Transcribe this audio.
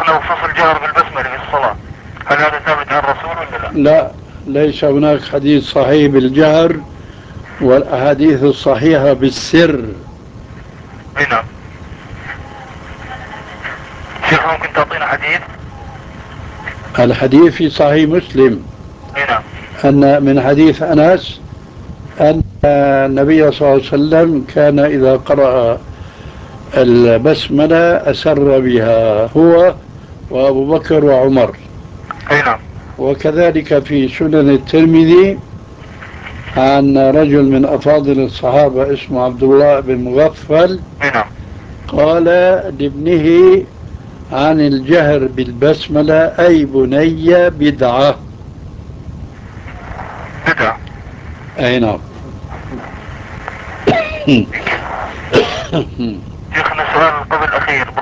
شيخنا بخصوص الجهر بالبسملة في الصلاة، هل هذا ثابت عن الرسول ولا لا؟ لا، ليس هناك حديث صحيح بالجهر، والأحاديث الصحيحة بالسر. اي نعم. شيخ ممكن تعطينا حديث؟ الحديث في صحيح مسلم اي نعم. أن من حديث أنس أن النبي صلى الله عليه وسلم كان إذا قرأ البسملة أسر بها هو وأبو بكر وعمر. اي نعم. وكذلك في سنن الترمذي عن رجل من أفاضل الصحابة اسمه عبد الله بن مغفل اي نعم. قال لابنه عن الجهر بالبسملة: أي بني بدعة. بدعة. أي نعم. شيخنا سؤال قبل الأخير،